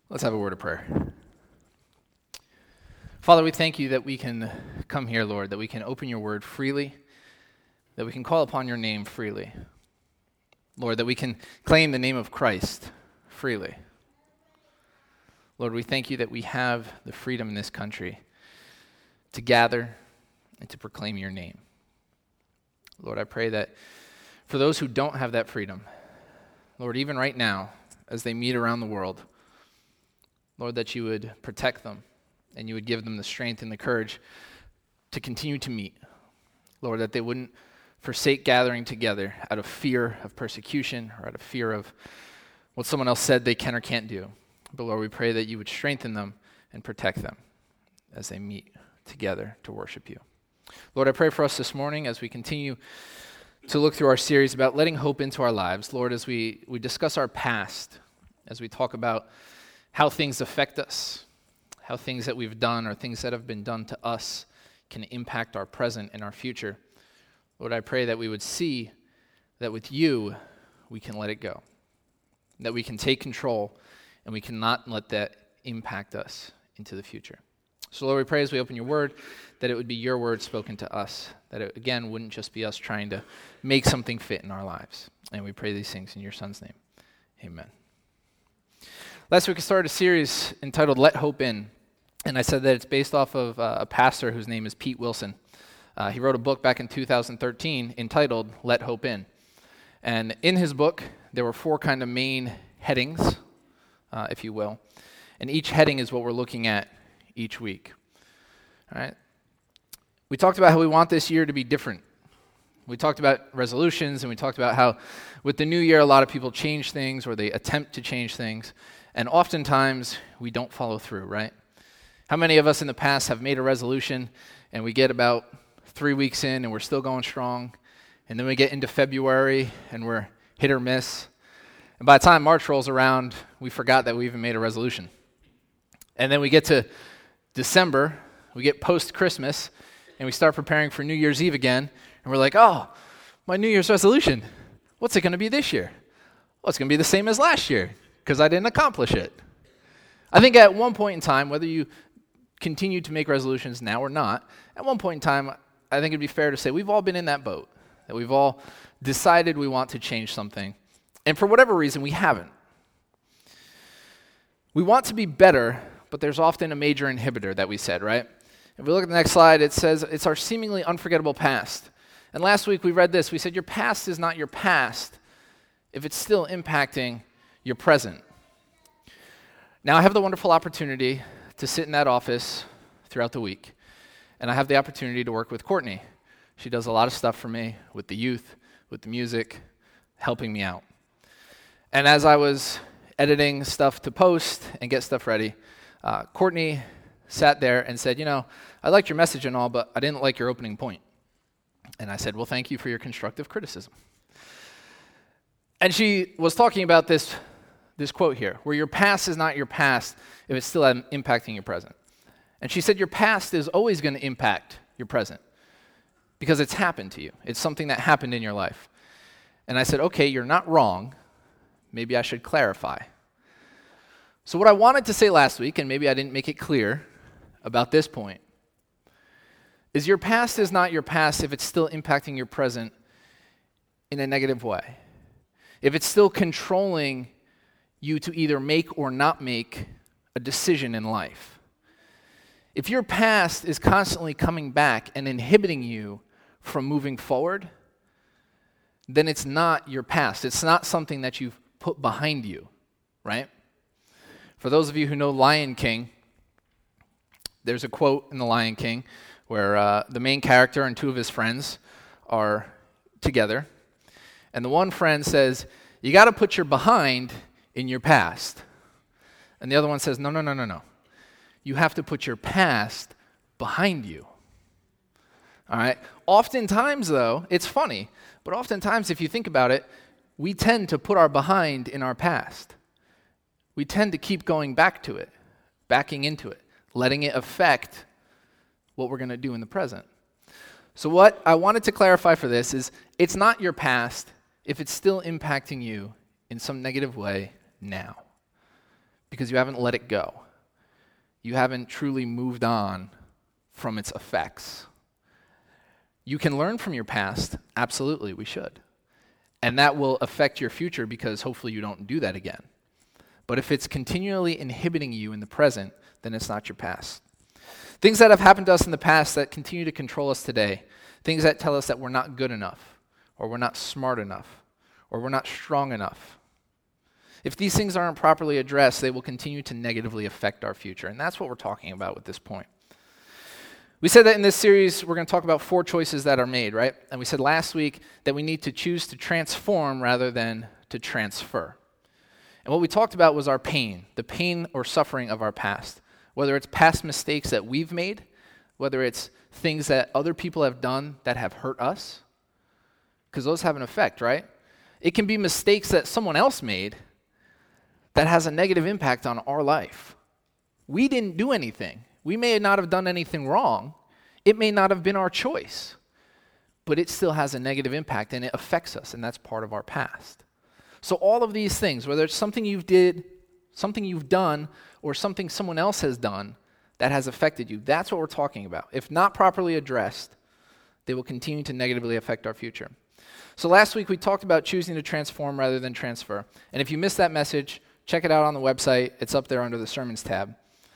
Let's have a word of prayer. Father, we thank you that we can come here, Lord, that we can open your word freely, that we can call upon your name freely. Lord, that we can claim the name of Christ freely. Lord, we thank you that we have the freedom in this country to gather and to proclaim your name. Lord, I pray that for those who don't have that freedom, Lord, even right now, as they meet around the world, Lord, that you would protect them and you would give them the strength and the courage to continue to meet. Lord, that they wouldn't forsake gathering together out of fear of persecution or out of fear of what someone else said they can or can't do. But Lord, we pray that you would strengthen them and protect them as they meet together to worship you. Lord, I pray for us this morning as we continue to look through our series about letting hope into our lives. Lord, as we discuss our past, as we talk about how things affect us, how things that we've done or things that have been done to us can impact our present and our future. Lord, I pray that we would see that with you, we can let it go, that we can take control and we cannot let that impact us into the future. So Lord, we pray as we open your word that it would be your word spoken to us, that it, again, wouldn't just be us trying to make something fit in our lives. And we pray these things in your son's name. Amen. Last week we started a series entitled Let Hope In, and I said that it's based off of a pastor whose name is Pete Wilson. He wrote a book back in 2013 entitled Let Hope In. And in his book, there were four kind of main headings, if you will, and each heading is what we're looking at each week. All right. We talked about how we want this year to be different. We talked about resolutions, and we talked about how with the new year, a lot of people change things or they attempt to change things. And oftentimes, we don't follow through, right? How many of us in the past have made a resolution, and we get about 3 weeks in, and we're still going strong, and then we get into February, and we're hit or miss, and by the time March rolls around, we forgot that we even made a resolution. And then we get to December, we get post-Christmas, and we start preparing for New Year's Eve again, and we're like, oh, my New Year's resolution, what's it going to be this year? Well, it's going to be the same as last year, because I didn't accomplish it. I think at one point in time, whether you continue to make resolutions now or not, at one point in time, I think it'd be fair to say we've all been in that boat, that we've all decided we want to change something, and for whatever reason, we haven't. We want to be better, but there's often a major inhibitor that we said, right? If we look at the next slide, it says it's our seemingly unforgettable past. And last week we read this. We said your past is not your past if it's still impacting your present. Now I have the wonderful opportunity to sit in that office throughout the week, and I have the opportunity to work with Courtney. She does a lot of stuff for me with the youth, with the music, helping me out. And as I was editing stuff to post and get stuff ready, Courtney sat there and said, I liked your message and all, but I didn't like your opening point. And I said, well, thank you for your constructive criticism. And she was talking about this quote here, where your past is not your past if it's still impacting your present. And she said your past is always going to impact your present because it's happened to you. It's something that happened in your life. And I said, okay, you're not wrong. Maybe I should clarify. So what I wanted to say last week, and maybe I didn't make it clear about this point, is your past is not your past if it's still impacting your present in a negative way. If it's still controlling you to either make or not make a decision in life. If your past is constantly coming back and inhibiting you from moving forward, then it's not your past. It's not something that you've put behind you, right? For those of you who know Lion King, there's a quote in The Lion King where the main character and two of his friends are together. And the one friend says, you got to put your behind in your past. And the other one says, no. You have to put your past behind you. All right? Oftentimes, though, it's funny, but oftentimes, if you think about it, we tend to put our behind in our past. We tend to keep going back to it, backing into it, letting it affect what we're going to do in the present. So what I wanted to clarify for this is it's not your past if it's still impacting you in some negative way now. because you haven't let it go. You haven't truly moved on from its effects. You can learn from your past. Absolutely, we should. And that will affect your future because hopefully you don't do that again. But if it's continually inhibiting you in the present, then it's not your past. Things that have happened to us in the past that continue to control us today, things that tell us that we're not good enough, or we're not smart enough, or we're not strong enough. If these things aren't properly addressed, they will continue to negatively affect our future. And that's what we're talking about with this point. We said that in this series, we're going to talk about 4 choices that are made, right? And we said last week that we need to choose to transform rather than to transfer. And what we talked about was our pain, the pain or suffering of our past, whether it's past mistakes that we've made, whether it's things that other people have done that have hurt us, because those have an effect, right? It can be mistakes that someone else made that has a negative impact on our life. We didn't do anything. We may not have done anything wrong. It may not have been our choice, but it still has a negative impact and it affects us, and that's part of our past. So all of these things, whether it's something something you've done, or something someone else has done that has affected you, that's what we're talking about. If not properly addressed, they will continue to negatively affect our future. So last week we talked about choosing to transform rather than transfer. And if you missed that message, check it out on the website. It's up there under the Sermons tab.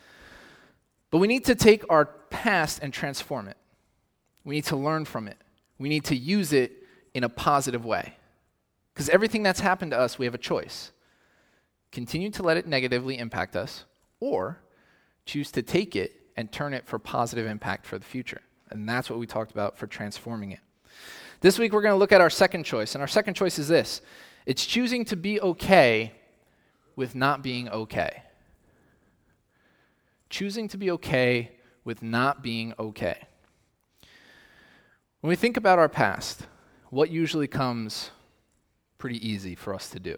But we need to take our past and transform it. We need to learn from it. We need to use it in a positive way. Because everything that's happened to us, we have a choice. Continue to let it negatively impact us, or choose to take it and turn it for positive impact for the future. And that's what we talked about for transforming it. This week we're going to look at our second choice, and our second choice is this. It's choosing to be okay with not being okay. Choosing to be okay with not being okay. When we think about our past, what usually comes pretty easy for us to do?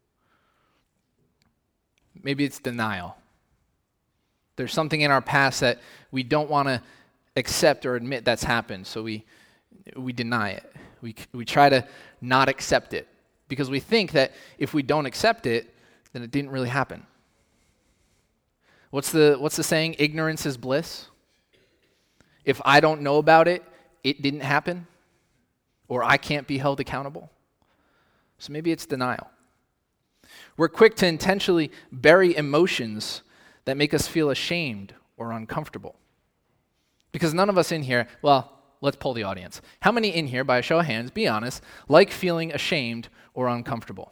Maybe it's denial. There's something in our past that we don't want to accept or admit that's happened, so we deny it. We try to not accept it because we think that if we don't accept it, then it didn't really happen. What's the saying? Ignorance is bliss. If I don't know about it, it didn't happen, or I can't be held accountable. So maybe it's denial. We're quick to intentionally bury emotions that make us feel ashamed or uncomfortable. Because none of us in here, well, let's poll the audience. How many in here, by a show of hands, be honest, like feeling ashamed or uncomfortable?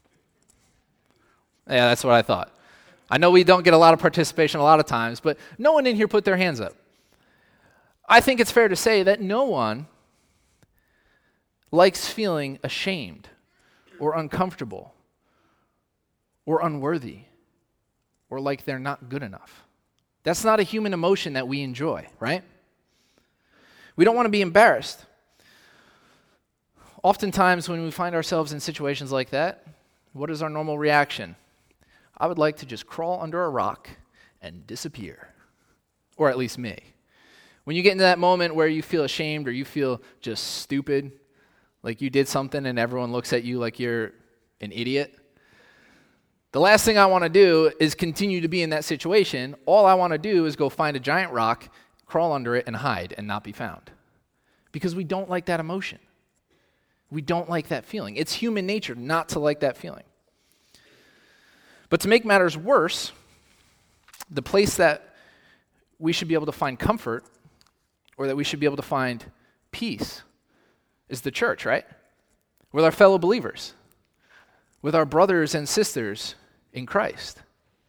Yeah, that's what I thought. I know we don't get a lot of participation a lot of times, but no one in here put their hands up. I think it's fair to say that no one likes feeling ashamed or uncomfortable or unworthy or like they're not good enough. That's not a human emotion that we enjoy, right? We don't want to be embarrassed. Oftentimes when we find ourselves in situations like that, what is our normal reaction? I would like to just crawl under a rock and disappear, or at least me. When you get into that moment where you feel ashamed or you feel just stupid, like you did something and everyone looks at you like you're an idiot, the last thing I want to do is continue to be in that situation. All I want to do is go find a giant rock, crawl under it, and hide and not be found. Because we don't like that emotion. We don't like that feeling. It's human nature not to like that feeling. But to make matters worse, the place that we should be able to find comfort or that we should be able to find peace is the church, right? With our fellow believers, with our brothers and sisters in Christ.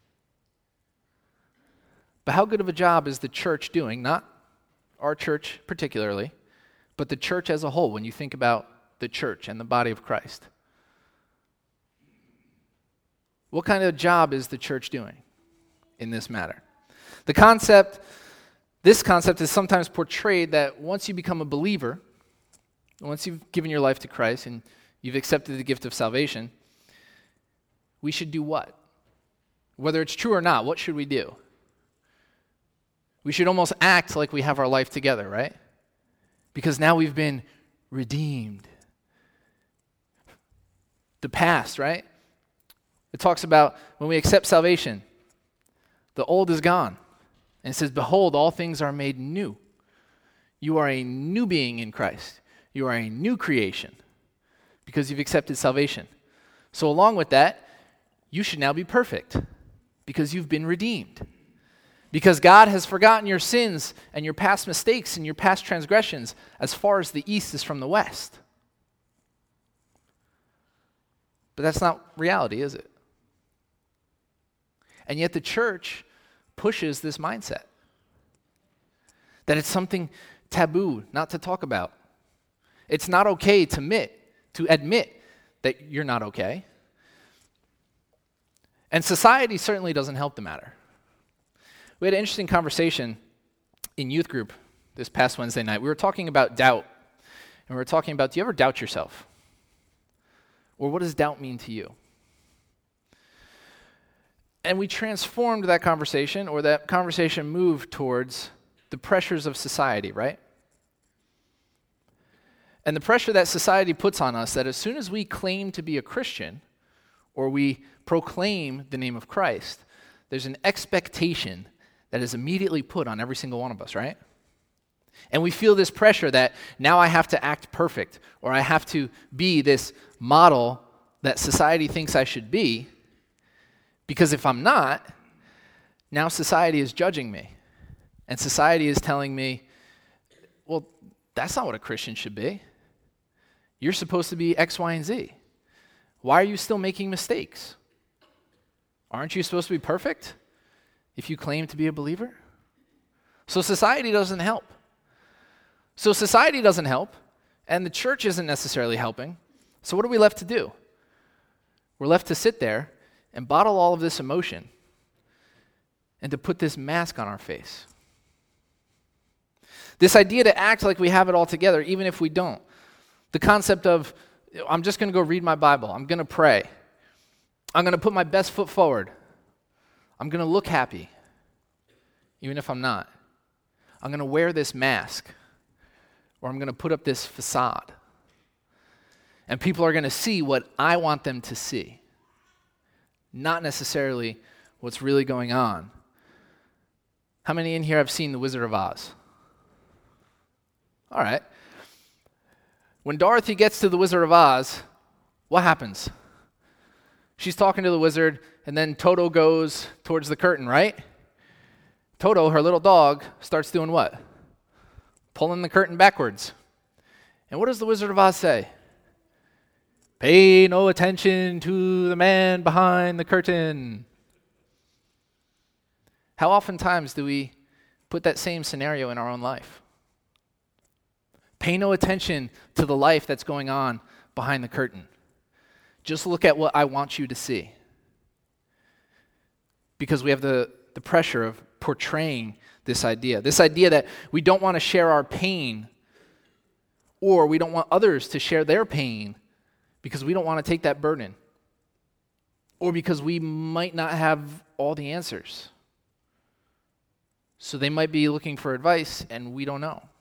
But how good of a job is the church doing, not our church particularly, but the church as a whole when you think about the church and the body of Christ? What kind of job is the church doing in this matter? This concept is sometimes portrayed that once you become a believer, once you've given your life to Christ and you've accepted the gift of salvation, we should do what? Whether it's true or not, what should we do? We should almost act like we have our life together, right? Because now we've been redeemed. The past, right? It talks about when we accept salvation, The old is gone. And it says, behold, all things are made new. You are a new being in Christ. You are a new creation because you've accepted salvation. So along with that, you should now be perfect because you've been redeemed. Because God has forgotten your sins and your past mistakes and your past transgressions as far as the east is from the west. But that's not reality, is it? And yet the church pushes this mindset that it's something taboo not to talk about. It's not okay to admit that you're not okay. And society certainly doesn't help the matter. We had an interesting conversation in youth group this past Wednesday night. We were talking about doubt. And we were talking about, do you ever doubt yourself? Or what does doubt mean to you? And we transformed that conversation, or that conversation moved towards the pressures of society, right? And the pressure that society puts on us, that as soon as we claim to be a Christian, or we proclaim the name of Christ, there's an expectation that is immediately put on every single one of us, right? And we feel this pressure that now I have to act perfect, or I have to be this model that society thinks I should be, because if I'm not, now society is judging me. And society is telling me, well, that's not what a Christian should be. You're supposed to be X, Y, and Z. Why are you still making mistakes? Aren't you supposed to be perfect if you claim to be a believer? So society doesn't help. And the church isn't necessarily helping. So what are we left to do? We're left to sit there and bottle all of this emotion and to put this mask on our face. This idea to act like we have it all together, even if we don't. The concept of, I'm just going to go read my Bible. I'm going to pray. I'm going to put my best foot forward. I'm going to look happy, even if I'm not. I'm going to wear this mask, or I'm going to put up this facade. And people are going to see what I want them to see, not necessarily what's really going on. How many in here have seen The Wizard of Oz? All right. When Dorothy gets to the Wizard of Oz, what happens? She's talking to the wizard, and then Toto goes towards the curtain, right? Toto, her little dog, starts doing what? Pulling the curtain backwards. And what does the Wizard of Oz say? Pay no attention to the man behind the curtain. How oftentimes do we put that same scenario in our own life? Pay no attention to the life that's going on behind the curtain. Just look at what I want you to see. Because we have the pressure of portraying this idea that we don't want to share our pain, or we don't want others to share their pain because we don't want to take that burden, or because we might not have all the answers. So they might be looking for advice and we don't know.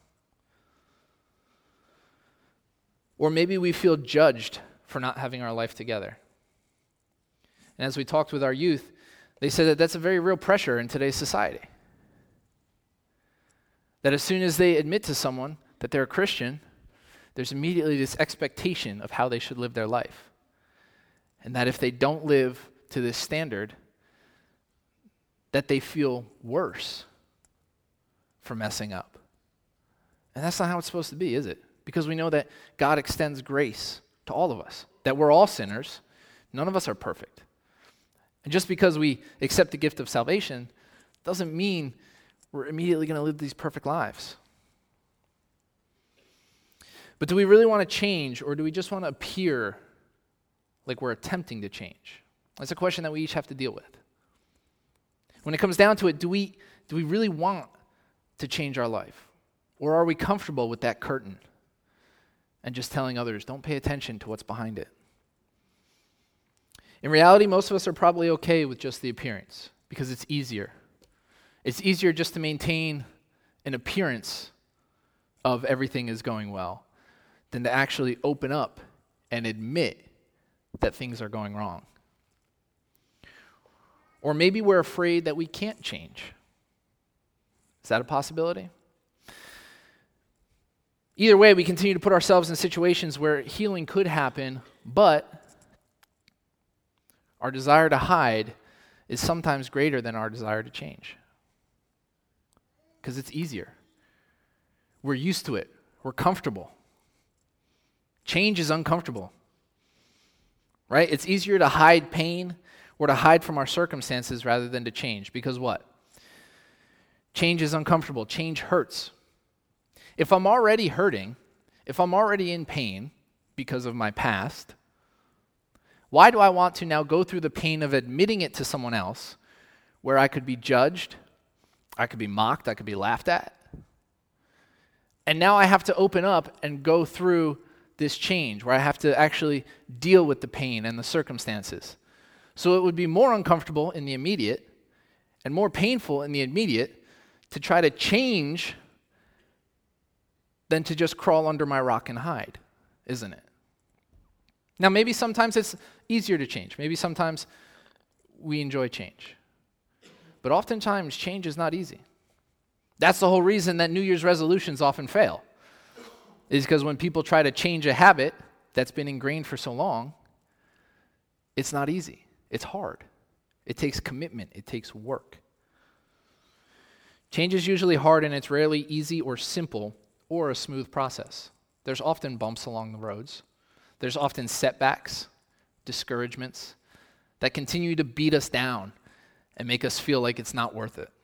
Or maybe we feel judged for not having our life together. And as we talked with our youth, they said that that's a very real pressure in today's society. That as soon as they admit to someone that they're a Christian, there's immediately this expectation of how they should live their life. And that if they don't live to this standard, that they feel worse for messing up. And that's not how it's supposed to be, is it? Because we know that God extends grace to all of us, that we're all sinners. None of us are perfect. And just because we accept the gift of salvation doesn't mean we're immediately going to live these perfect lives. But do we really want to change, or do we just want to appear like we're attempting to change? That's a question that we each have to deal with. When it comes down to it, do we really want to change our life? Or are we comfortable with that curtain and just telling others, don't pay attention to what's behind it? In reality, most of us are probably okay with just the appearance because it's easier. It's easier just to maintain an appearance of everything is going well than to actually open up and admit that things are going wrong. Or maybe we're afraid that we can't change. Is that a possibility? Either way, we continue to put ourselves in situations where healing could happen, but our desire to hide is sometimes greater than our desire to change. Because it's easier. We're used to it. We're comfortable. Change is uncomfortable. Right? It's easier to hide pain or to hide from our circumstances rather than to change. Because what? Change is uncomfortable. Change hurts. If I'm already hurting, if I'm already in pain because of my past, why do I want to now go through the pain of admitting it to someone else where I could be judged, I could be mocked, I could be laughed at? And now I have to open up and go through this change where I have to actually deal with the pain and the circumstances. So it would be more uncomfortable in the immediate and more painful in the immediate to try to change than to just crawl under my rock and hide, isn't it? Now, maybe sometimes it's easier to change. Maybe sometimes we enjoy change. But oftentimes, change is not easy. That's the whole reason that New Year's resolutions often fail, is because when people try to change a habit that's been ingrained for so long, it's not easy. It's hard. It takes commitment. It takes work. Change is usually hard, and it's rarely easy or simple or a smooth process. There's often bumps along the roads. There's often setbacks, discouragements that continue to beat us down and make us feel like it's not worth it.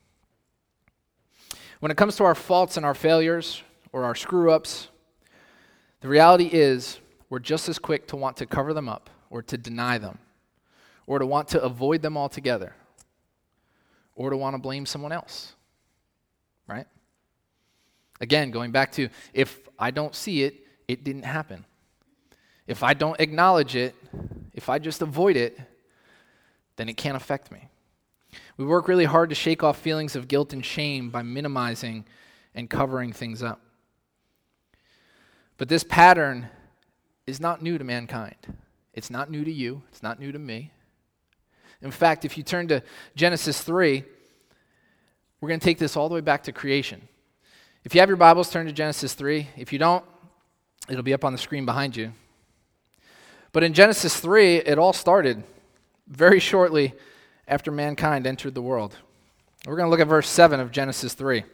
When it comes to our faults and our failures or our screw-ups, the reality is we're just as quick to want to cover them up or to deny them or to want to avoid them altogether or to want to blame someone else, right? Again, going back to, if I don't see it, it didn't happen. If I don't acknowledge it, if I just avoid it, then it can't affect me. We work really hard to shake off feelings of guilt and shame by minimizing and covering things up. But this pattern is not new to mankind. It's not new to you. It's not new to me. In fact, if you turn to Genesis 3, we're going to take this all the way back to creation. If you have your Bibles, turn to Genesis 3. If you don't, it'll be up on the screen behind you. But in Genesis 3, it all started very shortly after mankind entered the world. We're going to look at verse 7 of Genesis 3.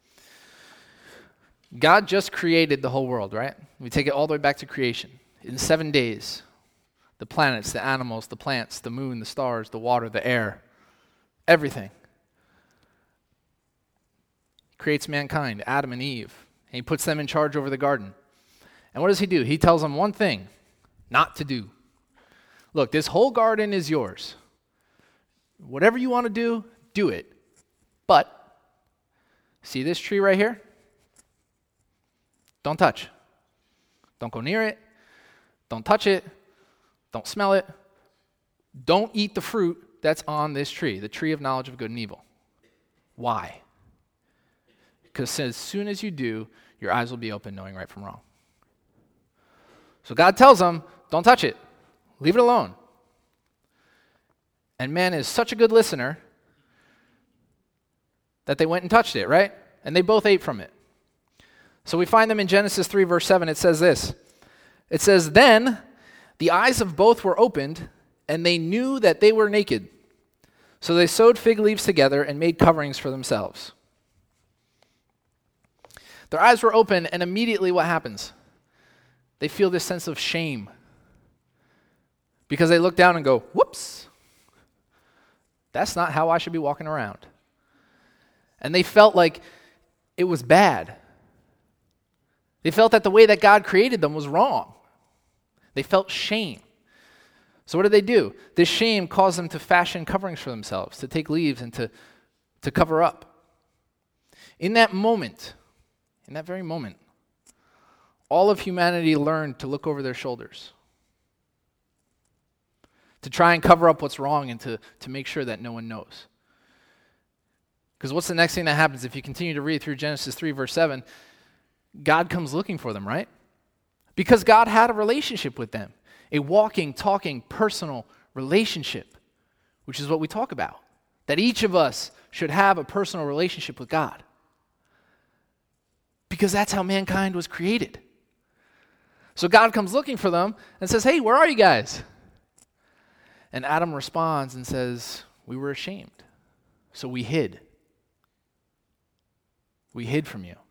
God just created the whole world, right? We take it all the way back to creation. In 7 days, the planets, the animals, the plants, the moon, the stars, the water, the air, everything. He creates mankind, Adam and Eve, and he puts them in charge over the garden. And what does he do? He tells them one thing not to do. Look, this whole garden is yours. Whatever you want to do, do it. But, see this tree right here? Don't touch. Don't go near it. Don't touch it. Don't smell it. Don't eat the fruit that's on this tree, the tree of knowledge of good and evil. Why? Because as soon as you do, your eyes will be open knowing right from wrong. So God tells them, don't touch it. Leave it alone. And man is such a good listener that they went and touched it, right? And they both ate from it. So we find them in Genesis 3, verse 7. It says this. It says, then the eyes of both were opened, and they knew that they were naked. So they sewed fig leaves together and made coverings for themselves. Their eyes were open, and immediately what happens? They feel this sense of shame because they look down and go, whoops, that's not how I should be walking around. And they felt like it was bad. They felt that the way that God created them was wrong. They felt shame. So what did they do? This shame caused them to fashion coverings for themselves, to take leaves and to cover up. In that moment, in that very moment, all of humanity learned to look over their shoulders, to try and cover up what's wrong and to make sure that no one knows. Because what's the next thing that happens if you continue to read through Genesis 3, verse 7? God comes looking for them, right? Because God had a relationship with them, a walking, talking, personal relationship which is what we talk about, that each of us should have a personal relationship with God. Because that's how mankind was created. So God comes looking for them and says, hey, where are you guys? And Adam responds and says, we were ashamed, so we hid. We hid from you.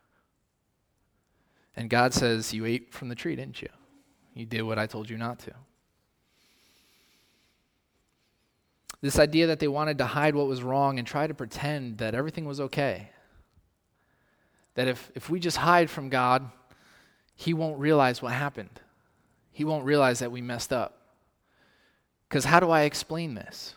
And God says, you ate from the tree, didn't you? You did what I told you not to. This idea that they wanted to hide what was wrong and try to pretend that everything was okay. That if we just hide from God, he won't realize what happened. He won't realize that we messed up. Because how do I explain this?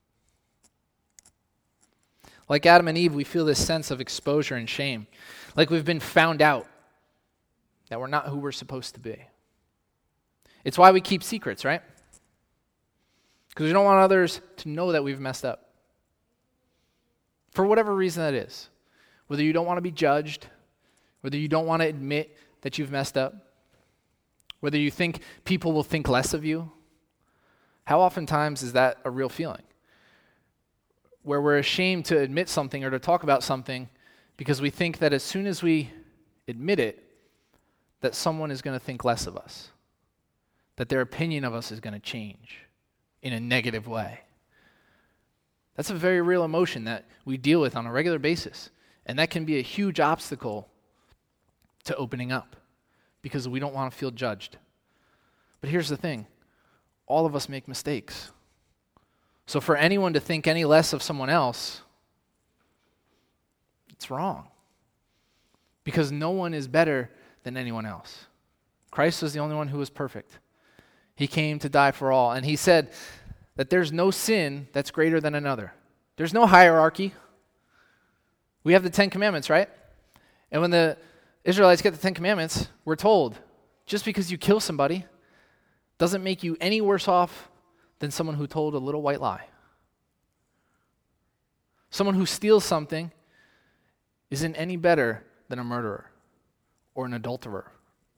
Like Adam and Eve, we feel this sense of exposure and shame. Like we've been found out. That we're not who we're supposed to be. It's why we keep secrets, right? Because we don't want others to know that we've messed up. For whatever reason that is. Whether you don't want to be judged, whether you don't want to admit that you've messed up, whether you think people will think less of you. How oftentimes is that a real feeling? Where we're ashamed to admit something or to talk about something because we think that as soon as we admit it, that someone is going to think less of us, that their opinion of us is going to change in a negative way. That's a very real emotion that we deal with on a regular basis, and that can be a huge obstacle to opening up because we don't want to feel judged. But here's the thing, all of us make mistakes. So for anyone to think any less of someone else, it's wrong. Because no one is better than anyone else. Christ was the only one who was perfect. He came to die for all. And he said that there's no sin that's greater than another. There's no hierarchy. We have the 10 Commandments, right? And when the Israelites get the 10 Commandments, we're told, just because you kill somebody doesn't make you any worse off than someone who told a little white lie. Someone who steals something isn't any better than a murderer or an adulterer.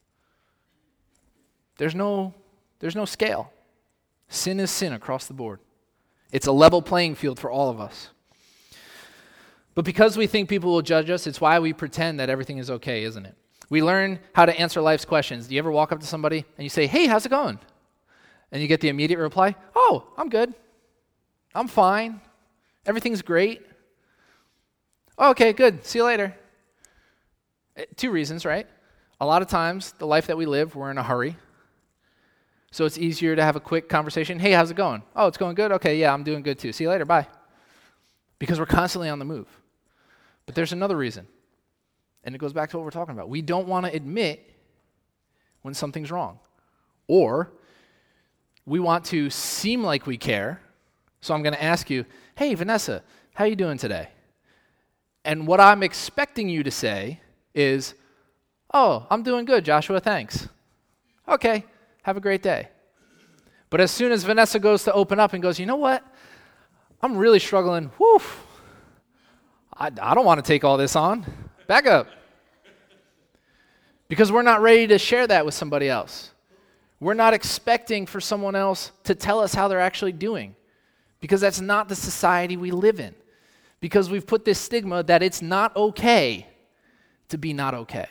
There's no scale. Sin is sin across the board. It's a level playing field for all of us. But because we think people will judge us, it's why we pretend that everything is okay, isn't it? We learn how to answer life's questions. Do you ever walk up to somebody and you say, hey, how's it going? And you get the immediate reply, oh, I'm good. I'm fine. Everything's great. Oh, okay, good. See you later. 2 reasons, right? A lot of times, the life that we live, we're in a hurry. So it's easier to have a quick conversation. Hey, how's it going? Oh, it's going good? Okay, yeah, I'm doing good too. See you later, bye. Because we're constantly on the move. But there's another reason. And it goes back to what we're talking about. We don't want to admit when something's wrong. Or we want to seem like we care. So I'm going to ask you, hey, Vanessa, how you doing today? And what I'm expecting you to say is, oh, I'm doing good, Joshua, thanks. Okay, have a great day. But as soon as Vanessa goes to open up and goes, you know what? I'm really struggling. Whew. I don't want to take all this on. Back up. Because we're not ready to share that with somebody else. We're not expecting for someone else to tell us how they're actually doing. Because that's not the society we live in. Because we've put this stigma that it's not okay to be not okay.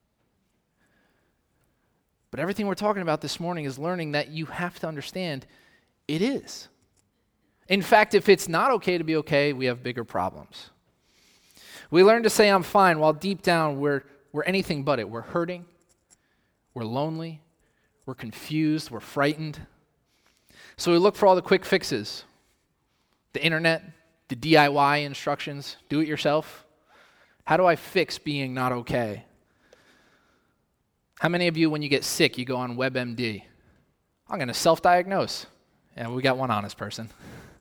But everything we're talking about this morning is learning that you have to understand it is. In fact, if it's not okay to be okay, we have bigger problems. We learn to say I'm fine while deep down we're anything but it. We're hurting, we're lonely, we're confused, we're frightened. So we look for all the quick fixes. The internet, the DIY instructions, do it yourself. How do I fix being not okay? How many of you, when you get sick, you go on WebMD? I'm going to self-diagnose. Yeah, we got one honest person.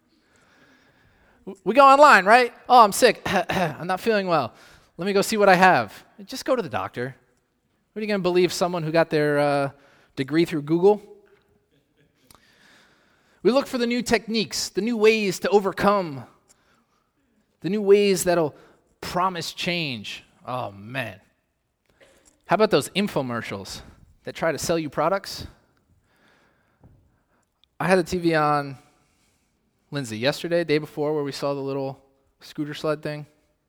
We go online, right? Oh, I'm sick. I'm not feeling well. Let me go see what I have. Just go to the doctor. What are you going to believe someone who got their degree through Google? We look for the new techniques, the new ways to overcome, the new ways that'll promise change. Oh, man. How about those infomercials that try to sell you products? I had the TV on Lindsay, yesterday, day before, where we saw the little scooter sled thing?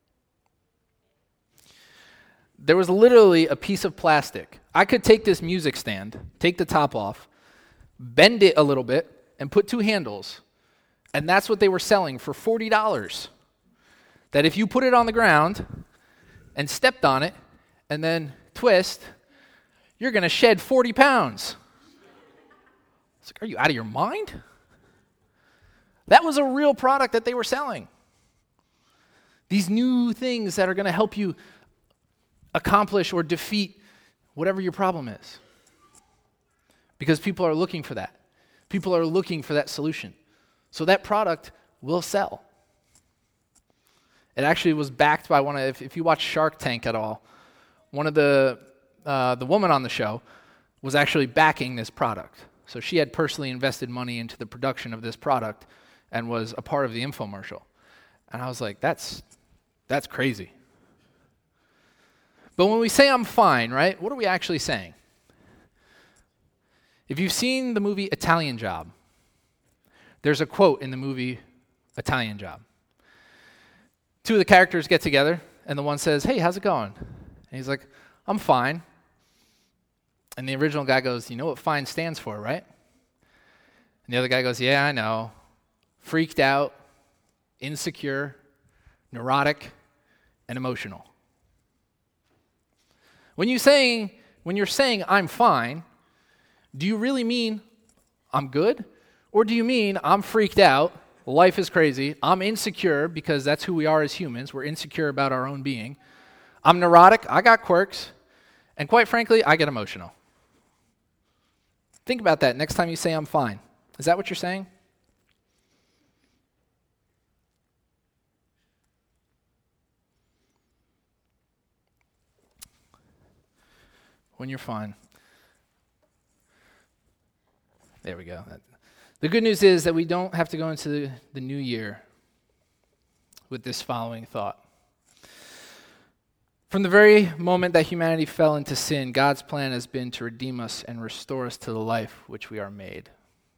There was literally a piece of plastic. I could take this music stand, take the top off, bend it a little bit, and put 2 handles. And that's what they were selling for $40. That if you put it on the ground and stepped on it and then twist, you're going to shed 40 pounds. It's like, are you out of your mind? That was a real product that they were selling. These new things that are going to help you accomplish or defeat whatever your problem is. Because people are looking for that. People are looking for that solution. So that product will sell. It actually was backed by if you watch Shark Tank at all, one of the woman on the show was actually backing this product. So she had personally invested money into the production of this product and was a part of the infomercial. And I was like, that's crazy. But when we say I'm fine, right, what are we actually saying? If you've seen the movie Italian Job, there's a quote in the movie Italian Job. 2 of the characters get together, and the one says, hey, how's it going? And he's like, I'm fine. And the original guy goes, you know what fine stands for, right? And the other guy goes, yeah, I know. Freaked out, insecure, neurotic, and emotional. When you're saying I'm fine, do you really mean I'm good? Or do you mean I'm freaked out, life is crazy, I'm insecure because that's who we are as humans, we're insecure about our own being, I'm neurotic, I got quirks, and quite frankly, I get emotional. Think about that next time you say I'm fine. Is that what you're saying? When you're fine. There we go. The good news is that we don't have to go into the new year with this following thought. From the very moment that humanity fell into sin, God's plan has been to redeem us and restore us to the life which we are made.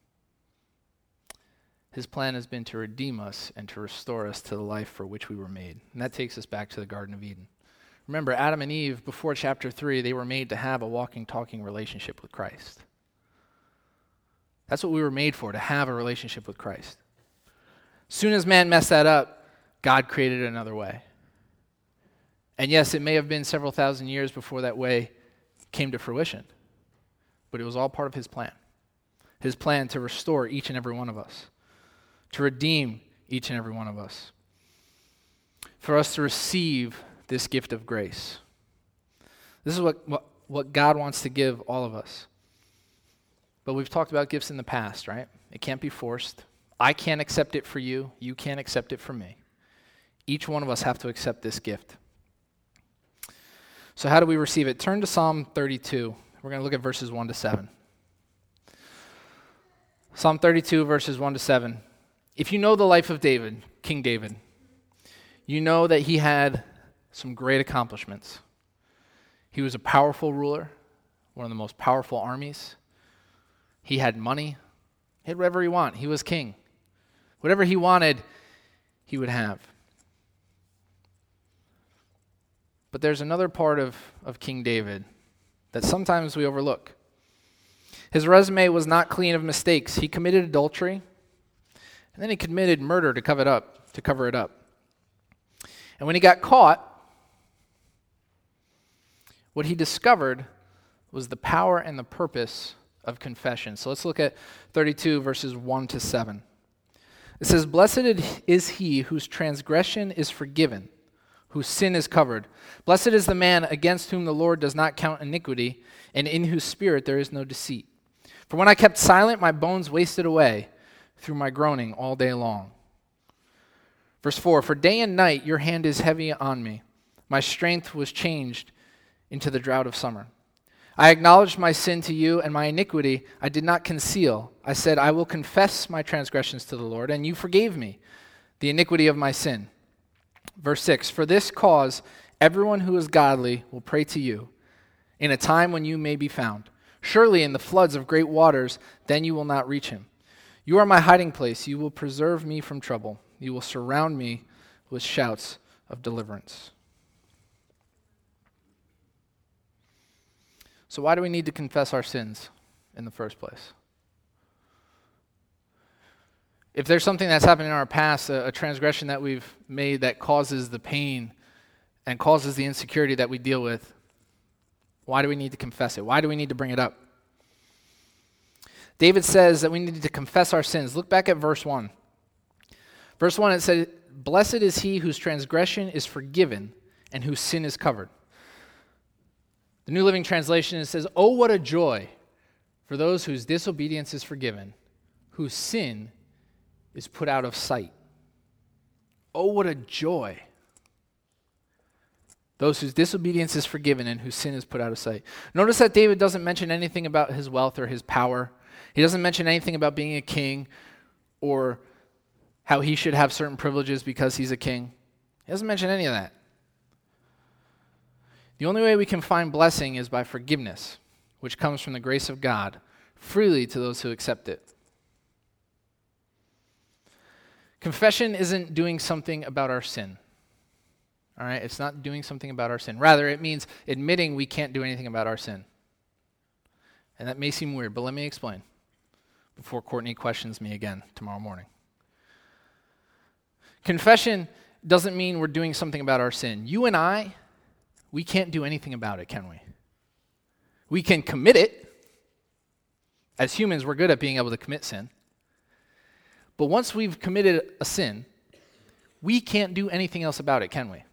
His plan has been to redeem us and to restore us to the life for which we were made. And that takes us back to the Garden of Eden. Remember, Adam and Eve, before chapter 3, they were made to have a walking, talking relationship with Christ. That's what we were made for, to have a relationship with Christ. As soon as man messed that up, God created another way. And yes, it may have been several thousand years before that way came to fruition, but it was all part of his plan. His plan to restore each and every one of us, to redeem each and every one of us, for us to receive this gift of grace. This is what God wants to give all of us. But we've talked about gifts in the past, right? It can't be forced. I can't accept it for you. You can't accept it for me. Each one of us have to accept this gift. So how do we receive it? Turn to Psalm 32. We're going to look at verses 1 to 7. Psalm 32, verses 1 to 7. If you know the life of David, King David, you know that he had some great accomplishments. He was a powerful ruler, one of the most powerful armies. He had money. He had whatever he wanted. He was king. Whatever he wanted, he would have. But there's another part of King David that sometimes we overlook. His resume was not clean of mistakes. He committed adultery, and then he committed murder to cover it up. And when he got caught, what he discovered was the power and the purpose of confession. So let's look at 32 verses 1 to 7. It says, "Blessed is he whose transgression is forgiven, whose sin is covered. Blessed is the man against whom the Lord does not count iniquity, and in whose spirit there is no deceit. For when I kept silent, my bones wasted away through my groaning all day long." Verse 4, "For day and night your hand is heavy on me. My strength was changed into the drought of summer. I acknowledged my sin to you, and my iniquity I did not conceal. I said, I will confess my transgressions to the Lord, and you forgave me the iniquity of my sin." Verse 6, "For this cause everyone who is godly will pray to you in a time when you may be found. Surely in the floods of great waters, then you will not reach him. You are my hiding place. You will preserve me from trouble. You will surround me with shouts of deliverance. So why do we need to confess our sins in the first place? If there's something that's happened in our past, a transgression that we've made that causes the pain and causes the insecurity that we deal with, why do we need to confess it? Why do we need to bring it up? David says that we need to confess our sins. Look back at verse 1. Verse 1, it said, "Blessed is he whose transgression is forgiven and whose sin is covered." The New Living Translation, it says, "Oh, what a joy for those whose disobedience is forgiven, whose sin is put out of sight." Oh, what a joy. Those whose disobedience is forgiven and whose sin is put out of sight. Notice that David doesn't mention anything about his wealth or his power. He doesn't mention anything about being a king or how he should have certain privileges because he's a king. He doesn't mention any of that. The only way we can find blessing is by forgiveness, which comes from the grace of God freely to those who accept it. Confession isn't doing something about our sin. All right? It's not doing something about our sin. Rather, it means admitting we can't do anything about our sin. And that may seem weird, but let me explain before Courtney questions me again tomorrow morning. Confession doesn't mean we're doing something about our sin. You and I, we can't do anything about it, can we? We can commit it. As humans, we're good at being able to commit sin. But once we've committed a sin, we can't do anything else about it, can we?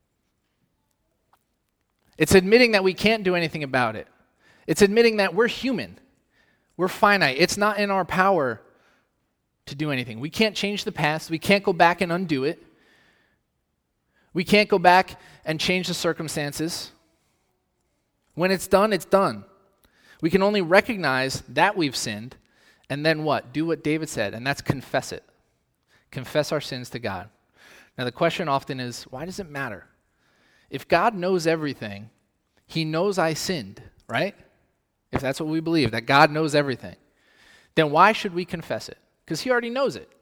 It's admitting that we can't do anything about it. It's admitting that we're human. We're finite. It's not in our power to do anything. We can't change the past. We can't go back and undo it. We can't go back and change the circumstances. When it's done, it's done. We can only recognize that we've sinned, and then what? Do what David said, and that's confess it. Confess our sins to God. Now the question often is, why does it matter? If God knows everything, he knows I sinned, right? If that's what we believe, that God knows everything, then why should we confess it? Because he already knows it.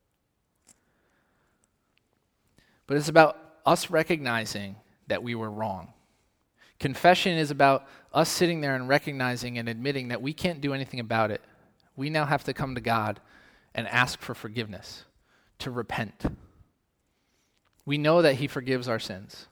But it's about us recognizing that we were wrong. Confession is about us sitting there and recognizing and admitting that we can't do anything about it. We now have to come to God and ask for forgiveness, to repent. We know that he forgives our sins.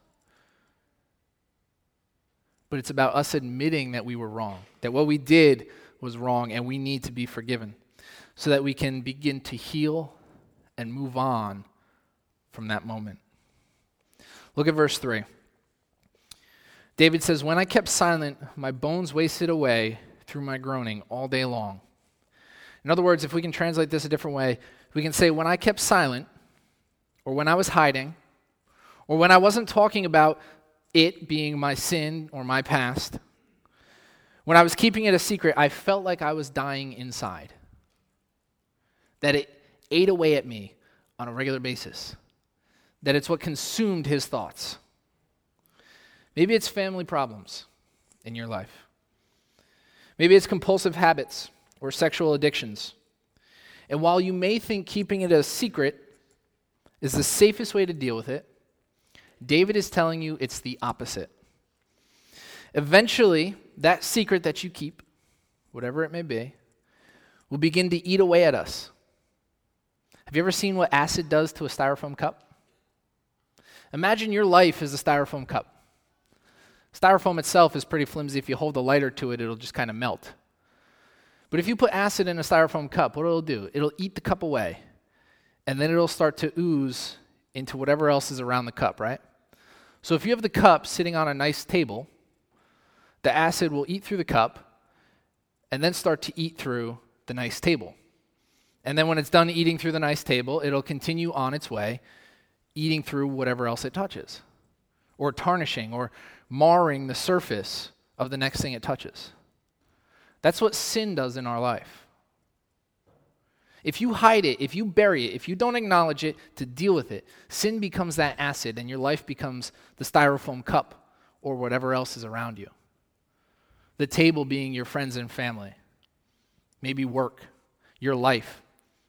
But it's about us admitting that we were wrong, that what we did was wrong and we need to be forgiven so that we can begin to heal and move on from that moment. Look at verse 3. David says, "When I kept silent, my bones wasted away through my groaning all day long." In other words, if we can translate this a different way, we can say, when I kept silent, or when I was hiding, or when I wasn't talking about it being my sin or my past, when I was keeping it a secret, I felt like I was dying inside. That it ate away at me on a regular basis. That it's what consumed his thoughts. Maybe it's family problems in your life. Maybe it's compulsive habits or sexual addictions. And while you may think keeping it a secret is the safest way to deal with it, David is telling you it's the opposite. Eventually, that secret that you keep, whatever it may be, will begin to eat away at us. Have you ever seen what acid does to a styrofoam cup? Imagine your life is a styrofoam cup. Styrofoam itself is pretty flimsy. If you hold a lighter to it, it'll just kind of melt. But if you put acid in a styrofoam cup, what it'll do? It'll eat the cup away, and then it'll start to ooze into whatever else is around the cup, right? So if you have the cup sitting on a nice table, the acid will eat through the cup and then start to eat through the nice table. And then when it's done eating through the nice table, it'll continue on its way, eating through whatever else it touches, or tarnishing or marring the surface of the next thing it touches. That's what sin does in our life. If you hide it, if you bury it, if you don't acknowledge it to deal with it, sin becomes that acid and your life becomes the styrofoam cup or whatever else is around you. The table being your friends and family, maybe work, your life,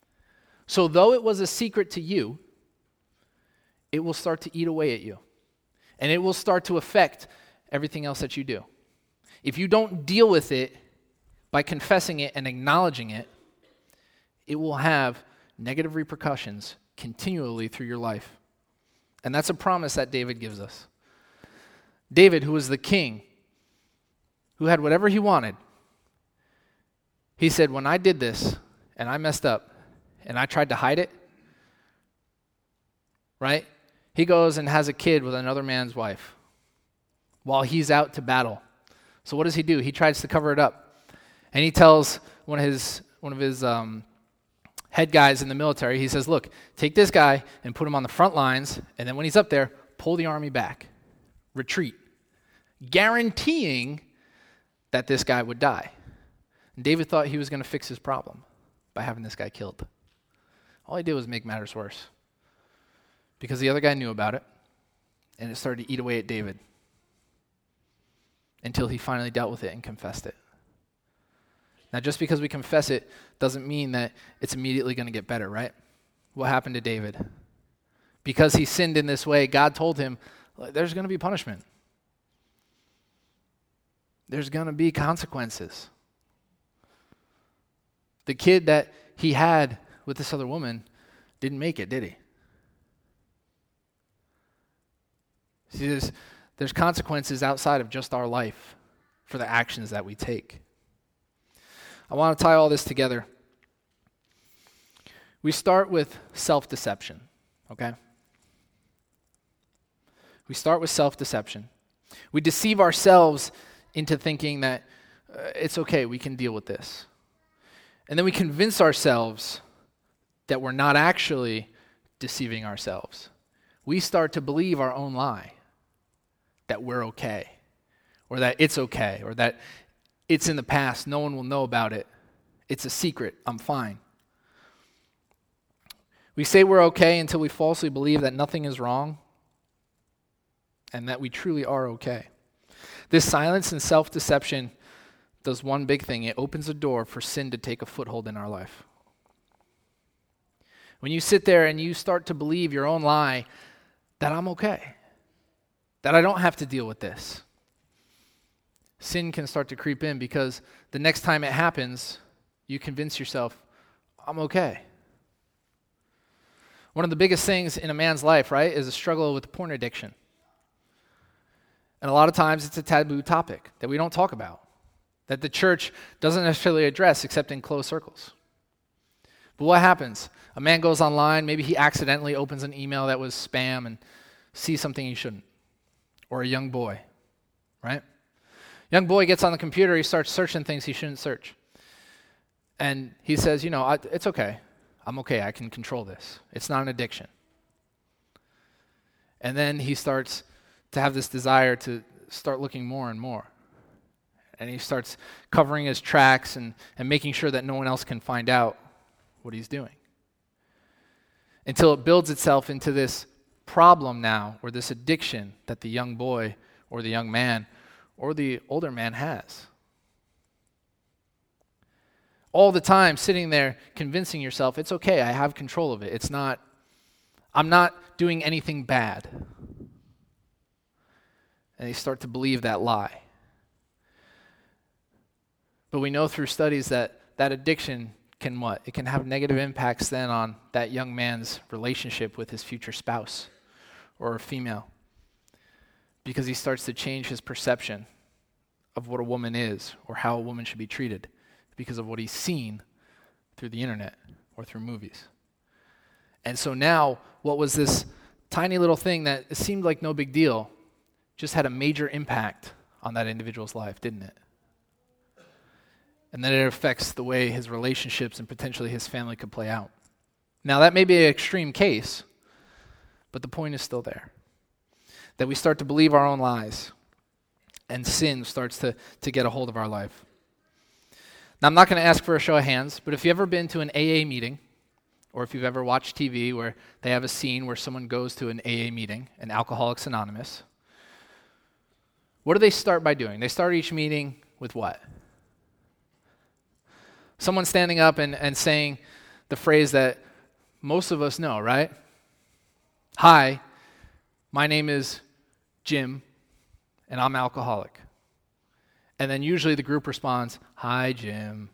So though it was a secret to you, it will start to eat away at you. And it will start to affect everything else that you do. If you don't deal with it by confessing it and acknowledging it, it will have negative repercussions continually through your life. And that's a promise that David gives us. David, who was the king, who had whatever he wanted, he said, when I did this and I messed up and I tried to hide it, right? He goes and has a kid with another man's wife while he's out to battle. So what does he do? He tries to cover it up. And he tells one of his head guys in the military, he says, look, take this guy and put him on the front lines, and then when he's up there, pull the army back. Retreat. Guaranteeing that this guy would die. And David thought he was going to fix his problem by having this guy killed. All he did was make matters worse. Because the other guy knew about it, and it started to eat away at David until he finally dealt with it and confessed it. Now, just because we confess it doesn't mean that it's immediately going to get better, right? What happened to David? Because he sinned in this way, God told him, there's going to be punishment. There's going to be consequences. The kid that he had with this other woman didn't make it, did he? See, there's consequences outside of just our life for the actions that we take. I want to tie all this together. We start with self-deception, okay? We start with self-deception. We deceive ourselves into thinking that it's okay, we can deal with this. And then we convince ourselves that we're not actually deceiving ourselves. We start to believe our own lie, that we're okay, or that it's okay, or that it's in the past, no one will know about it. It's a secret, I'm fine. We say we're okay until we falsely believe that nothing is wrong and that we truly are okay. This silence and self-deception does one big thing. It opens a door for sin to take a foothold in our life. When you sit there and you start to believe your own lie that I'm okay, that I don't have to deal with this, sin can start to creep in because the next time it happens, you convince yourself, I'm okay. One of the biggest things in a man's life, right, is a struggle with porn addiction. And a lot of times it's a taboo topic that we don't talk about, that the church doesn't necessarily address except in closed circles. But what happens? A man goes online, maybe he accidentally opens an email that was spam and sees something he shouldn't. Or a young boy, right? Young boy gets on the computer, he starts searching things he shouldn't search. And he says, it's okay. I'm okay, I can control this. It's not an addiction. And then he starts to have this desire to start looking more and more. And he starts covering his tracks and making sure that no one else can find out what he's doing. Until it builds itself into this problem now, or this addiction that the young boy or the young man or the older man has. All the time sitting there convincing yourself, it's okay, I have control of it. I'm not doing anything bad. And they start to believe that lie. But we know through studies that addiction can what? It can have negative impacts then on that young man's relationship with his future spouse or a female. Because he starts to change his perception of what a woman is or how a woman should be treated because of what he's seen through the internet or through movies. And so now, what was this tiny little thing that seemed like no big deal just had a major impact on that individual's life, didn't it? And then it affects the way his relationships and potentially his family could play out. Now, that may be an extreme case, but the point is still there. That we start to believe our own lies, and sin starts to get a hold of our life. Now, I'm not going to ask for a show of hands, but if you've ever been to an AA meeting, or if you've ever watched TV where they have a scene where someone goes to an AA meeting, an Alcoholics Anonymous, what do they start by doing? They start each meeting with what? Someone standing up and saying the phrase that most of us know, right? Hi, my name is Jim, and I'm alcoholic. And then usually the group responds, hi, Jim,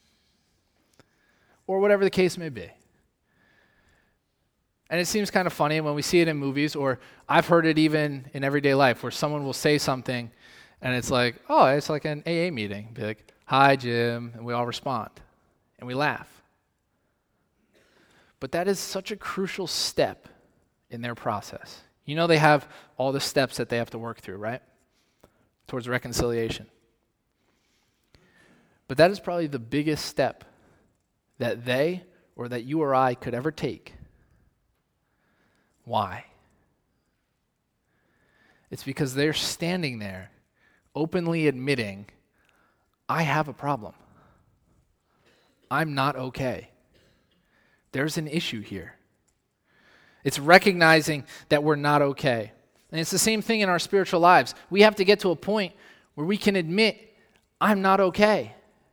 or whatever the case may be. And it seems kind of funny when we see it in movies, or I've heard it even in everyday life, where someone will say something, and it's like, oh, it's like an AA meeting. Be like, hi, Jim, and we all respond, and we laugh. But that is such a crucial step in their process. You know, they have all the steps that they have to work through, right? Towards reconciliation. But that is probably the biggest step that they or that you or I could ever take. Why? It's because they're standing there openly admitting, I have a problem. I'm not okay. There's an issue here. It's recognizing that we're not okay. And it's the same thing in our spiritual lives. We have to get to a point where we can admit, I'm not okay.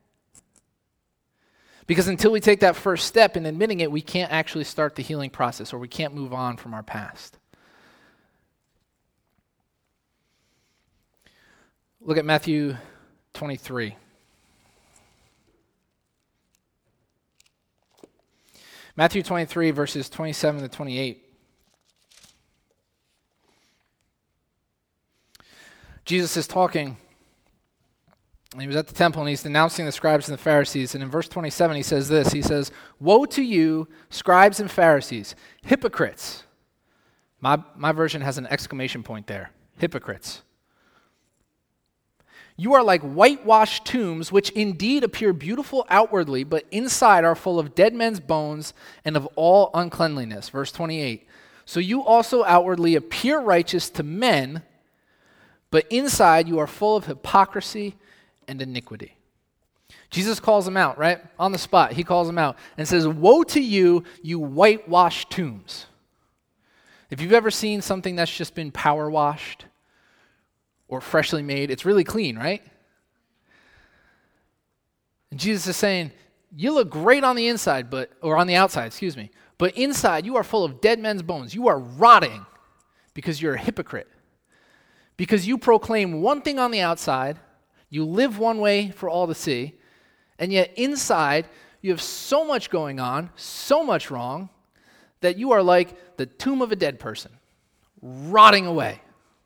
Because until we take that first step in admitting it, we can't actually start the healing process, or we can't move on from our past. Look at Matthew 23. Matthew 23, verses 27 to 28. Jesus is talking. And he was at the temple, and he's denouncing the scribes and the Pharisees. And in verse 27, he says this. He says, woe to you, scribes and Pharisees, hypocrites. My version has an exclamation point there. Hypocrites. You are like whitewashed tombs, which indeed appear beautiful outwardly, but inside are full of dead men's bones and of all uncleanliness. Verse 28. So you also outwardly appear righteous to men, but inside you are full of hypocrisy and iniquity. Jesus calls them out, right? On the spot, he calls them out and says, woe to you, you whitewashed tombs. If you've ever seen something that's just been power washed or freshly made, it's really clean, right? And Jesus is saying, you look great on the inside, or on the outside, but inside you are full of dead men's bones. You are rotting because you're a hypocrite. Because you proclaim one thing on the outside, you live one way for all to see, and yet inside you have so much going on, so much wrong, that you are like the tomb of a dead person, rotting away.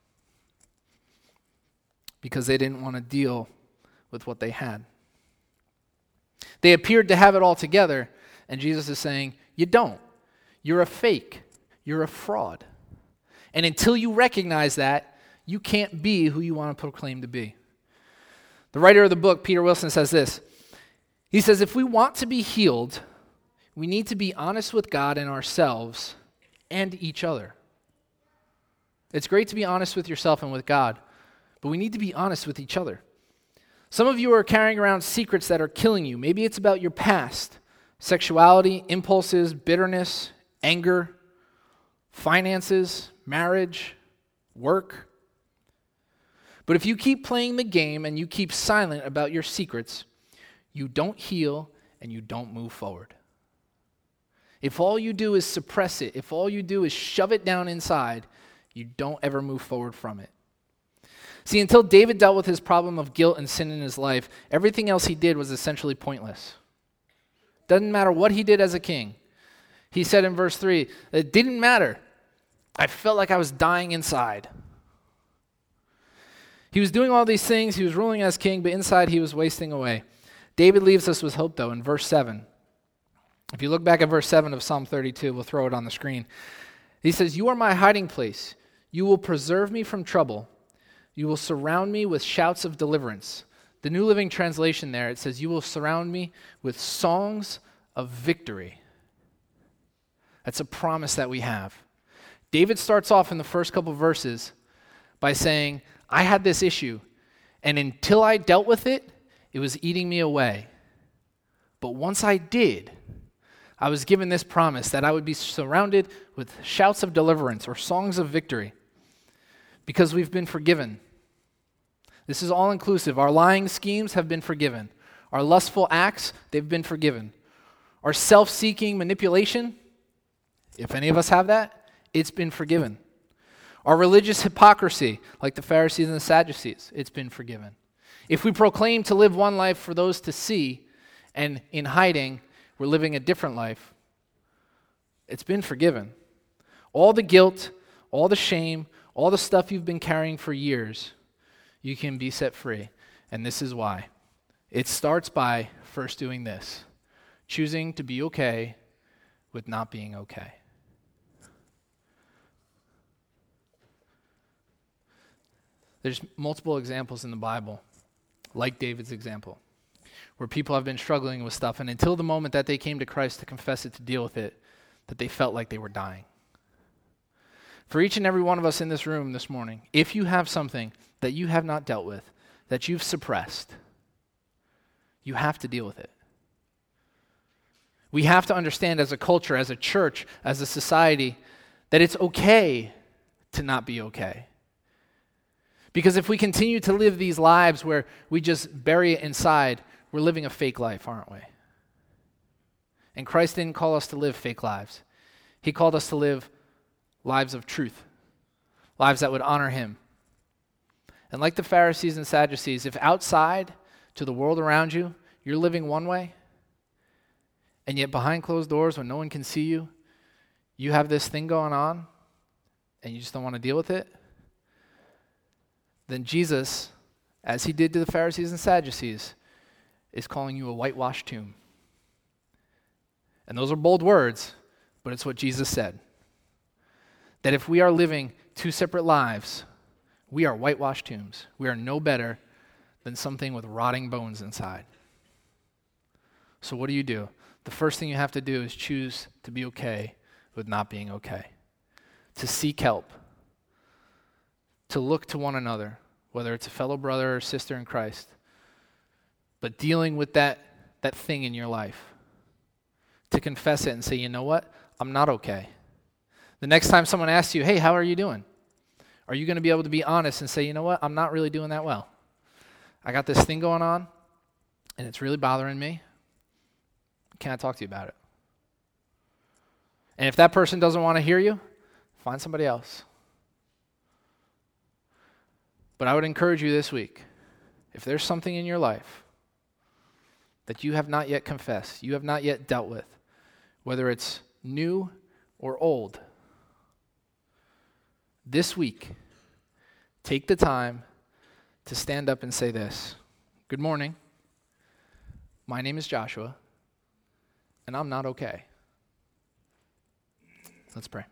Because they didn't want to deal with what they had. They appeared to have it all together, and Jesus is saying, you don't. You're a fake. You're a fraud. And until you recognize that, you can't be who you want to proclaim to be. The writer of the book, Peter Wilson, says this. He says, if we want to be healed, we need to be honest with God and ourselves and each other. It's great to be honest with yourself and with God, but we need to be honest with each other. Some of you are carrying around secrets that are killing you. Maybe it's about your past, sexuality, impulses, bitterness, anger, finances, marriage, work. But if you keep playing the game and you keep silent about your secrets, you don't heal and you don't move forward. If all you do is suppress it, if all you do is shove it down inside, you don't ever move forward from it. See, until David dealt with his problem of guilt and sin in his life, everything else he did was essentially pointless. Doesn't matter what he did as a king. He said in verse 3, it didn't matter. I felt like I was dying inside. He was doing all these things, he was ruling as king, but inside he was wasting away. David leaves us with hope, though, in verse 7. If you look back at verse 7 of Psalm 32, we'll throw it on the screen. He says, you are my hiding place. You will preserve me from trouble. You will surround me with shouts of deliverance. The New Living Translation there, it says, you will surround me with songs of victory. That's a promise that we have. David starts off in the first couple verses by saying, I had this issue, and until I dealt with it, it was eating me away. But once I did, I was given this promise that I would be surrounded with shouts of deliverance or songs of victory because we've been forgiven. This is all inclusive. Our lying schemes have been forgiven. Our lustful acts, they've been forgiven. Our self-seeking manipulation, If any of us have that, it's been forgiven. Our religious hypocrisy, like the Pharisees and the Sadducees, it's been forgiven. If we proclaim to live one life for those to see, and in hiding, we're living a different life, it's been forgiven. All the guilt, all the shame, all the stuff you've been carrying for years, you can be set free. And this is why. It starts by first doing this, choosing to be okay with not being okay. There's multiple examples in the Bible, like David's example, where people have been struggling with stuff, and until the moment that they came to Christ to confess it, to deal with it, that they felt like they were dying. For each and every one of us in this room this morning, if you have something that you have not dealt with, that you've suppressed, you have to deal with it. We have to understand as a culture, as a church, as a society, that it's okay to not be okay. Because if we continue to live these lives where we just bury it inside, we're living a fake life, aren't we? And Christ didn't call us to live fake lives. He called us to live lives of truth, lives that would honor him. And like the Pharisees and Sadducees, if outside to the world around you, you're living one way, and yet behind closed doors when no one can see you, you have this thing going on, and you just don't want to deal with it, then Jesus, as he did to the Pharisees and Sadducees, is calling you a whitewashed tomb. And those are bold words, but it's what Jesus said. That if we are living two separate lives, we are whitewashed tombs. We are no better than something with rotting bones inside. So what do? The first thing you have to do is choose to be okay with not being okay. To seek help. To look to one another, whether it's a fellow brother or sister in Christ, but dealing with that thing in your life. To confess it and say, you know what? I'm not okay. The next time someone asks you, hey, how are you doing? Are you going to be able to be honest and say, you know what? I'm not really doing that well. I got this thing going on, and it's really bothering me. Can I talk to you about it? And if that person doesn't want to hear you, find somebody else. But I would encourage you this week, if there's something in your life that you have not yet confessed, you have not yet dealt with, whether it's new or old, this week, take the time to stand up and say this. Good morning. My name is Joshua, and I'm not okay. Let's pray.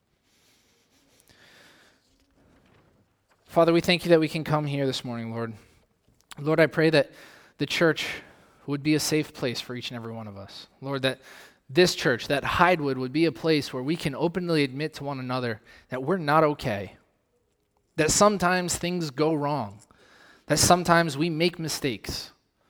Father, we thank you that we can come here this morning, Lord. Lord, I pray that the church would be a safe place for each and every one of us. Lord, that this church, that Hidewood, would be a place where we can openly admit to one another that we're not okay, that sometimes things go wrong, that sometimes we make mistakes,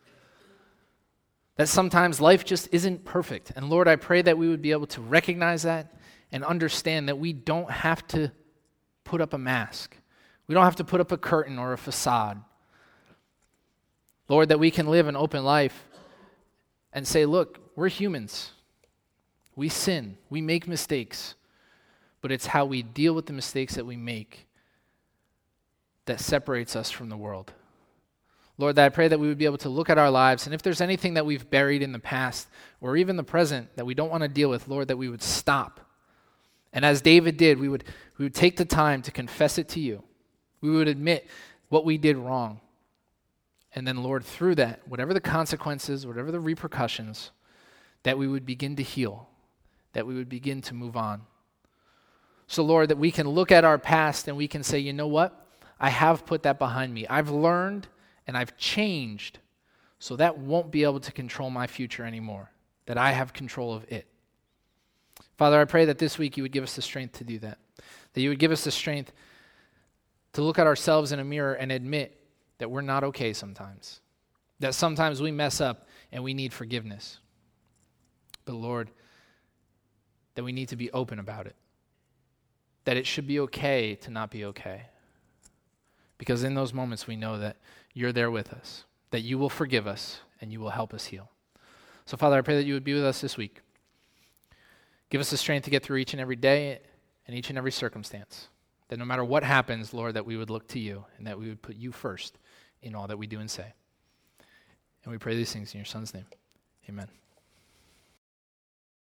that sometimes life just isn't perfect. And Lord, I pray that we would be able to recognize that and understand that we don't have to put up a mask. We don't have to put up a curtain or a facade. Lord, that we can live an open life and say, look, we're humans. We sin. We make mistakes. But it's how we deal with the mistakes that we make that separates us from the world. Lord, that I pray that we would be able to look at our lives, and if there's anything that we've buried in the past or even the present that we don't want to deal with, Lord, that we would stop. And as David did, we would take the time to confess it to you. We would admit what we did wrong. And then, Lord, through that, whatever the consequences, whatever the repercussions, that we would begin to heal, that we would begin to move on. So, Lord, that we can look at our past and we can say, you know what? I have put that behind me. I've learned and I've changed, so that won't be able to control my future anymore, that I have control of it. Father, I pray that this week you would give us the strength to do that you would give us the strength to look at ourselves in a mirror and admit that we're not okay sometimes, that sometimes we mess up and we need forgiveness. But Lord, that we need to be open about it, that it should be okay to not be okay. Because in those moments we know that you're there with us, that you will forgive us and you will help us heal. So Father, I pray that you would be with us this week. Give us the strength to get through each and every day and each and every circumstance. That no matter what happens, Lord, that we would look to you and that we would put you first in all that we do and say. And we pray these things in your Son's name. Amen.